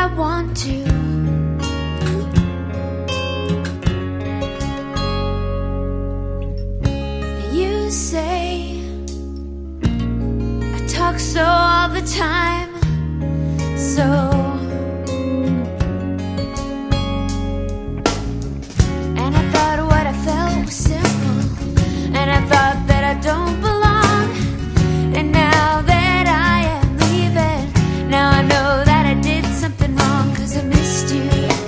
I want to. You say I talk so all the time, so and I thought what I felt was simple, and I thought that I don't belong. And now that I am leaving, now I know that I did something wrong, 'cause I missed you.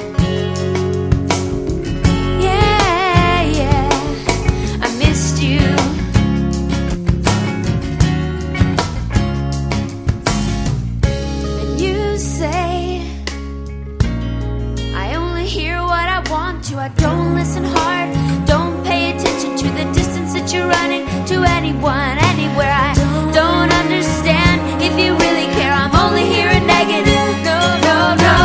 Yeah, yeah, I missed you. And you say I only hear what I want to. I don't listen hard, don't pay attention to the distance that you're running to anyone, anywhere. I don't understand if you really care. I'm only hearing negative. No, no, no.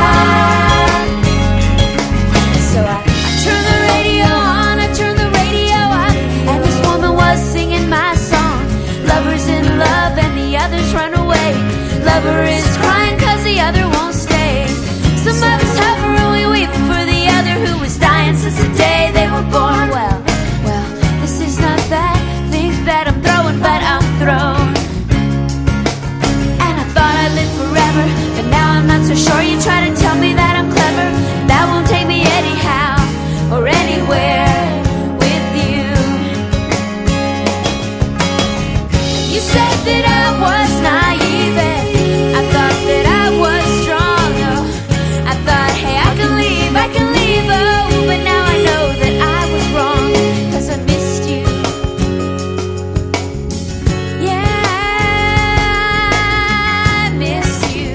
So I turn the radio on, I turn the radio up, and this woman was singing my song. Lover's in love and the others run away. Lover is crying 'cause the other won't stay. Some of us hover and we weep for the other who was dying since the day they were born. Well, this is not that thing that I'm throwing, but I'm thrown. And I thought I lived forever, but now I'm not so sure. You try to tell me that I'm clever, that won't take me anyhow or anywhere with you. You said that I was naive, and I thought that I was strong. Oh, I thought, hey, I can leave, oh, but now I know that I was wrong, 'cause I missed you. Yeah, I missed you.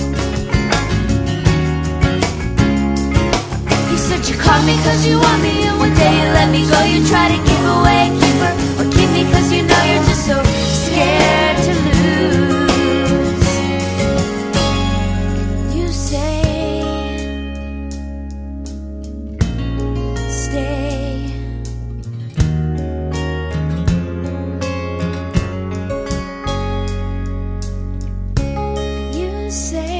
You said you caught me 'cause you want me, and one day you let me go. You try to give away a keeper, or keep me 'cause you know you're just so scared to lose. And you say stay. You say